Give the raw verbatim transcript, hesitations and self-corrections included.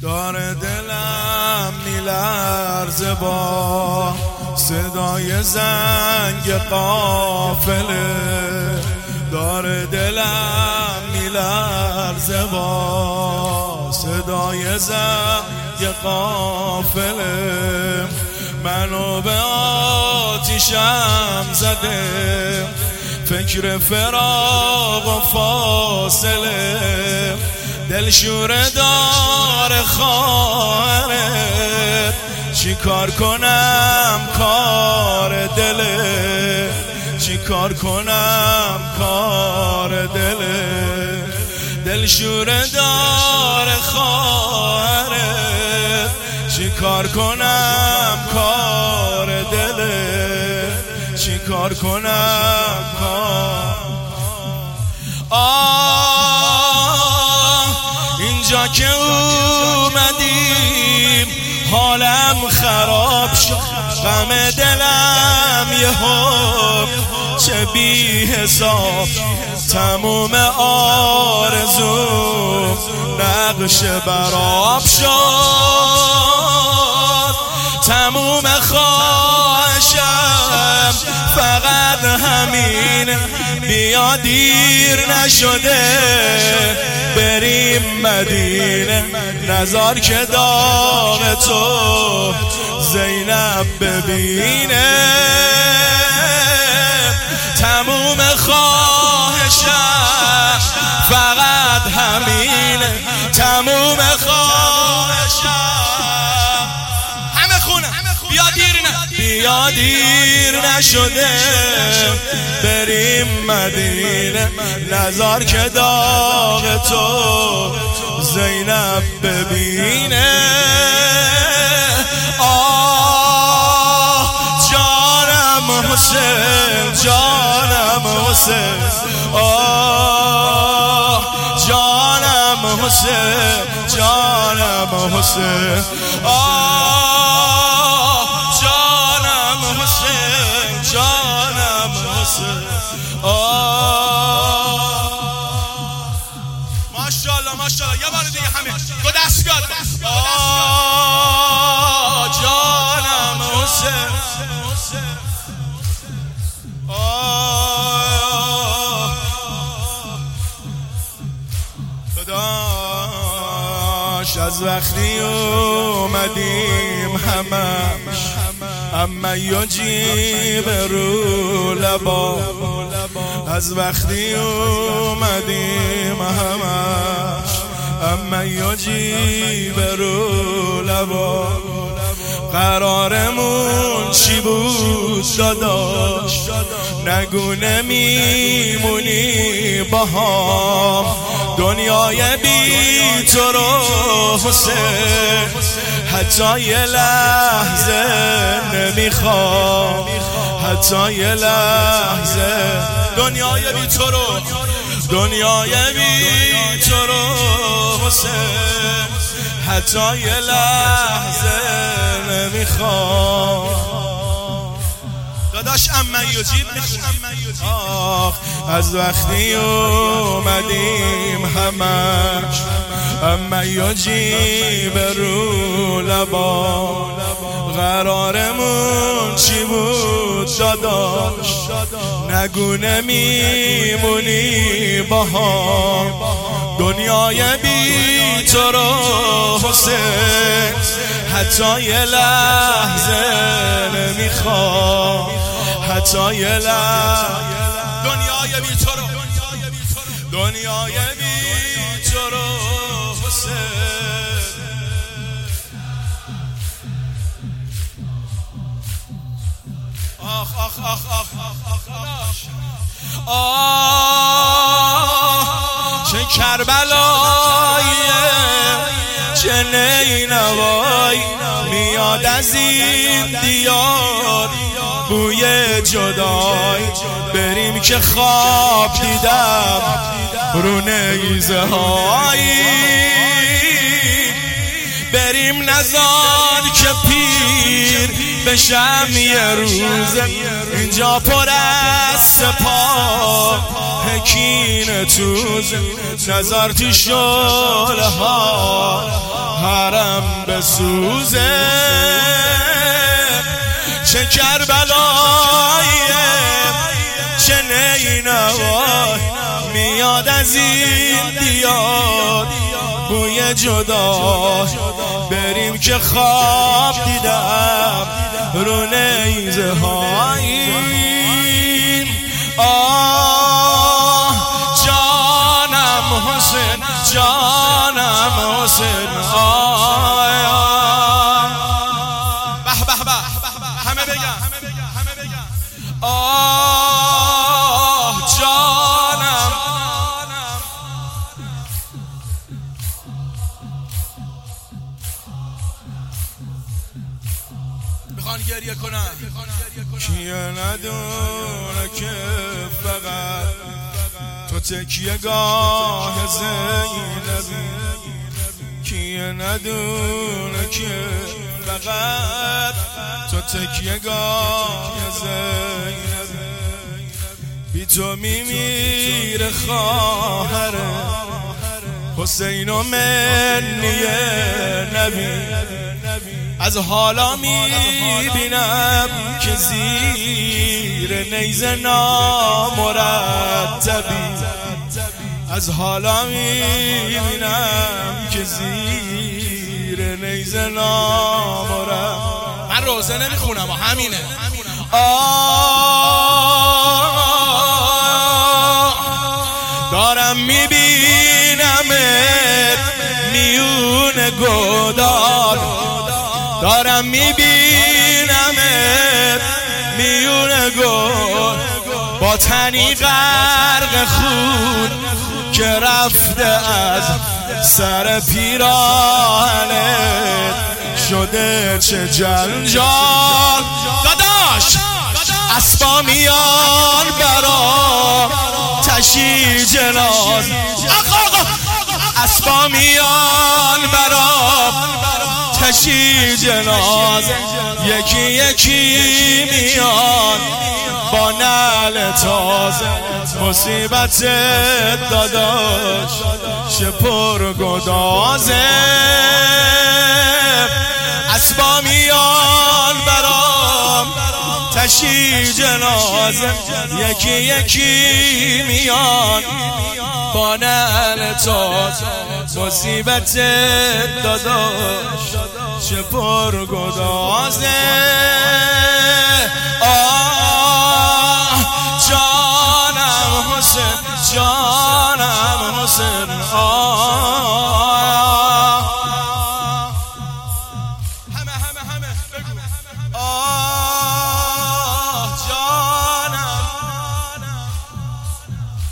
داره دلم میلرزه با صدای زنگ قافله، داره دلم میلرزه با صدای زنگ قافله، منو به آتیشم زده فکر فراق و فاصله، دلشوره داره خواهرت چی کار کنم کار دله، چی کار کنم کار دله، دلشوره داره خواهرت چی کار کنم کار دله، چی کار کنم کار. آه اینجا که اومدیم حالم خراب شد، غم دلم یه هم چه بی حساب، تموم آرزو نقش براب شد، تموم خواهشم فقط همین بیا دیر نشده بریم مدینه، نزار که داغ تو زینب ببینه، تموم خواهشم فقط همینه، تموم خواهشم همه خونه بیا دیر نه بیا دیر نشده بریم مدینه، نزار که داغ تو زینب ببینه. آه جانم حسین جانم حسین، آه جانم حسین جانم حسین، آه جانم حسین جانم حسین، آه ماشاءالله ماشاءالله یه بار دیگه همه دو دست بیاد، آه جانم حسین، آه خداش از وقتی اومدیم همش اما یجیب رو لبا، از وقتی اومدیم همش اما یجیب رو لبا، قرارمون چی بود داداش نگو نمیمونی با هم، دنیای بی تو رو حسین حتی یه لحظه نمیخوام، حتی یه لحظه دنیای بی تو رو، دنیای بی تو رو حسین حتی یه لحظه نمیخوام. داداش اما یجیب آخ از وقتی اومدیم همش اما یجیب رو لبا، قرارمون چی بود داداش نگو نمیمونی با هم، دنیای بی تو رو حسین حتی یه لحظه نمیخوام، حتی یه لحظه دنیای بی تو رو، دنیای بی تو رو حسین. آخ آخ آخ آخ آخ آخ چه کربلاییه چه نینوایی میاد از این دیار بوی جدای، بریم که خواب دیدم رو نیزه هایی، بریم نزار که پیر بشم یه روز اینجا پر از سپاه کینه توز، نظر تو شعله ها حرم بسوزه، چه کربلاییه چه نینوای، میاد از این دیار بوی جدا. بریم که خواب دیدم رو نیزه هایی. آه جانم حسین، جانم حسین. آه به به به همه بگم، آه جانم. میخوان گریه کنن، کیه ندونه که فقط تو تکیه گاه زینبی، کیه ندونه که فقط تو تکیه گاه زینبی، بی تو میمیره خواهر حسین و منی نبی. از حالا میبینم که زیر نیزه نامرتبی، از حالا میبینم که زیر نیزه نامرتبی. من روزه نمیخونم و همینه. آه دارم میبینمت میون گودال، دارم میبینمت میون گل، با تنی غرق خون که رفته از سر پیراهنت، شده چه جنجال. داداش اسبا میان برا تشییع جناز، اسبا میان برا تشییع جنازه، یکی یکی میان با نعل تازه. مصیبت داداش چه پر گدازه، اسبا میان برام تشییع جنازه، یکی یکی میان با نعل تازه. مصیبت داداش چه پر گدازه.